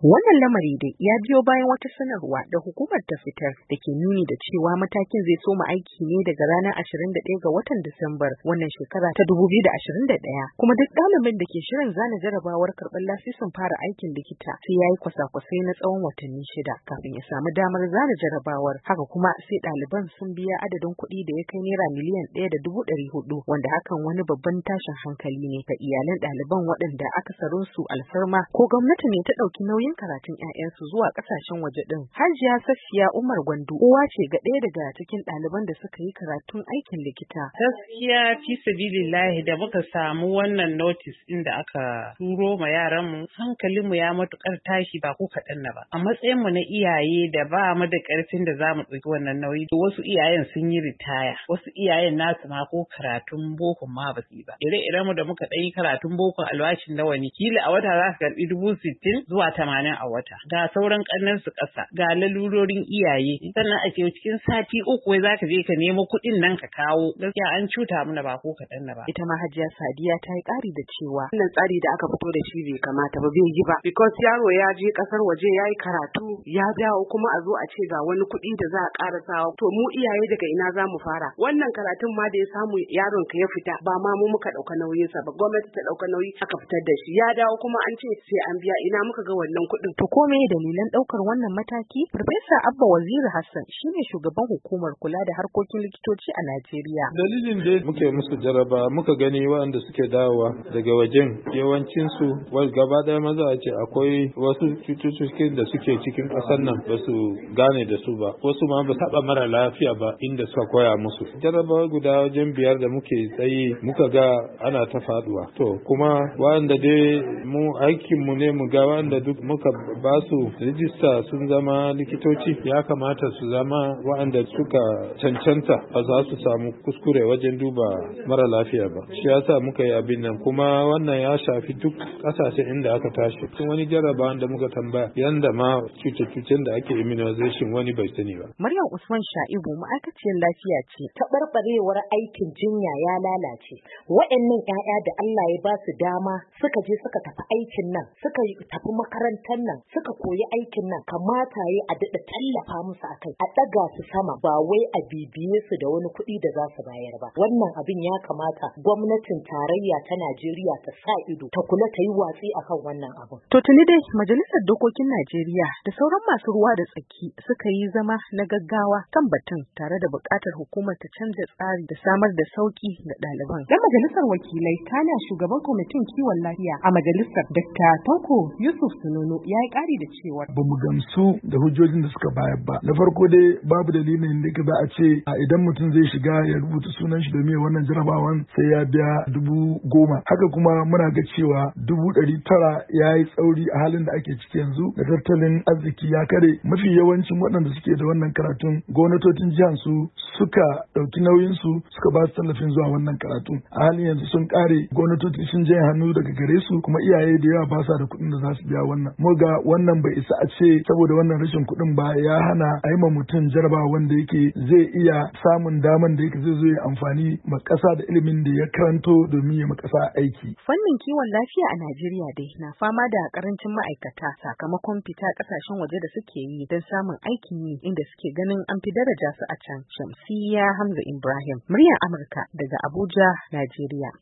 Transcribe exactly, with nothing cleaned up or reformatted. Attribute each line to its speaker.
Speaker 1: Wannan lamari dai ya biyo bayan wata sanarwa da hukumar ta fitar da ke nuni da cewa matakin zai soma aiki ne daga ranar ashirin da ɗaya ga watan Disambar wannan shekara ta dubu biyu da ashirin da ɗaya. Kuma duk ɗalibin da ke shirin zana jarabawar karɓar lasisin fara aikin likita sai ya yi kwasa-kwasai na tsawon watanni shida kafin ya samu damar zana jarabawar. Haka kuma sai ɗaliban sun biya adadin kuɗi da ya kai naira miliyan ɗaya da dubu ɗari hudu, wanda hakan wani babban tashin hankali ne ga iyalan ɗaliban waɗanda akasarinsu alfarma ko gwamnati ne ta ɗauki nauyin karatun 'ya'yansu zuwa kasashen waje din. Hajiya Safiya Umar Gwandu uwa ce ga ɗaya daga cikin ɗaliban da suka yi karatun aikin likita.
Speaker 2: Gaskiya fi sabilillahi da muka samu wannan notice din da aka turo ma yaran mu, hankalin mu ya matukar tashi ba ko kaɗan na ba. A matsayin mu na iyaye da ba mu da ƙarfin da zamu ɗauki wannan nauyi, wasu iyayen sun yi ritaya, wasu iyayen nasu ma ko karatun boko ma ba su yi ba. Ire-iren mu da muka ɗan yi karatun boko alwashin nawa ne, kila a wata za ka karɓi dubu sittin zuwa tamanin a wata, ga sauran kannan su ƙasa, ga lalurorin iyaye, sannan a ce cikin sati uku wai zaka je ka nemo kuɗin nan ka kawo. Gaskiya an cuta mana ba ko kaɗan na ba.
Speaker 1: Ita ma Hajiya Sadiya ta yi ƙari da cewa wannan tsari da aka fito da shi bai kamata ba, bai yi ba, because yaro ya je ƙasar waje ya yi karatu ya dawo kuma a zo a ce ga wani kuɗi da za a ƙara sawa. To mu iyaye daga ina za mu fara? Wannan karatun ma da ya samu yaron ka ya fita ba ma mu muka ɗauka nauyinsa ba, gwamnati ta ɗauka nauyi aka fitar da shi, ya dawo kuma an ce sai an biya. Ina muka ga wannan kuɗin? To ko me dalilan ɗaukar wannan mataki? Farfesa Abba Waziri Hassan shine shugaban hukumar kula da harkokin likitoci a Najeriya.
Speaker 3: Dalilin da muke musu jaraba muka gani waɗanda suke dawowa daga wajen yawancin su gaba ɗaya maza a ce akwai wasu cututtukin da suke cikin ƙasar nan ba su gane da su ba, wasu ma ba taɓa mara lafiya ba inda suka koya musu. Jaraba guda wajen biyar da muke tsayi muka ga ana ta faduwa. To kuma waɗanda dai mu aikinmu ne mu ga waɗanda duk muka ba su rijista sun zama likitoci, ya kamata su zama waɗanda suka cancanta ba za su samu kuskure wajen duba mara lafiya ba. Shi yasa muka yi abin nan, kuma wannan ya shafi duk ƙasashen inda aka tashi. Tun wani jaraba wanda muka tambaya yanda ma cuce-cucen da ake immunization wani bai sani ba.
Speaker 1: Maryam Usman Sha'ibu ma'aikaciyar lafiya ce.
Speaker 4: Taɓarɓarewar aikin jinya ya lalace. Waɗannan 'ya'ya da Allah ya ba su dama suka je suka tafi aikin nan, suka tafi makarantar nan, suka koyi aikin nan, kamata yi a daɗa tallafa musu a kai, a ɗaga su sama, ba wai a bibiye su da wani kuɗi da za su bayar ba. Wannan abin ya kamata gwamnatin tarayya ta Najeriya ta sa ido, ta kula, ta yi watsi akan wannan abin.
Speaker 1: To tuni dai Majalisar Dokokin Najeriya da sauran masu ruwa da tsaki suka yi zama na gaggawa kan batun, tare da buƙatar hukumar ta canza tsari da samar da sauƙi ga ɗaliban. Dan Majalisar Wakilai kana shugaban kwamitin kiwon lafiya a majalisar Dakta Tanko Yusuf Sununu ya yi ƙari da cewa
Speaker 5: ba mu gamsu da hujjojin da suka bayar ba. Na farko dai babu dalilin da za a ce idan mutum zai shiga ya rubuta sunan shi domin wannan jarabawan sai ya biya dubu goma. Haka kuma muna ga cewa dubu ɗari tara ya yi tsauri a halin da ake ciki yanzu da tattalin arziki ya kare. Mafi yawancin waɗanda suke da wannan karatun gwamnatocin jihar su suka ɗauki nauyin su suka ba su tallafin zuwa wannan karatun. A halin yanzu sun ƙare, gwamnatoci sun je hannu daga gare su, kuma iyaye da yawa ba sa da kuɗin da za su biya wannan. Mu ga wannan bai isa a ce saboda wannan rashin kuɗin ba ya hana a yi ma mutum jarabawa wanda yake zai iya samun daman da yake zai zo ya amfani ma ƙasa da ilimin da ya karanto domin ya ma ƙasa aiki.
Speaker 1: Fannin kiwon lafiya a Najeriya dai na fama da karancin ma'aikata sakamakon fita ƙasashen waje da suke yi don samun aikin yi, inda suke ganin an fi daraja su a can. Shamsiyya Hamza Ibrahim, muryar Amurka daga Abuja, Najeriya.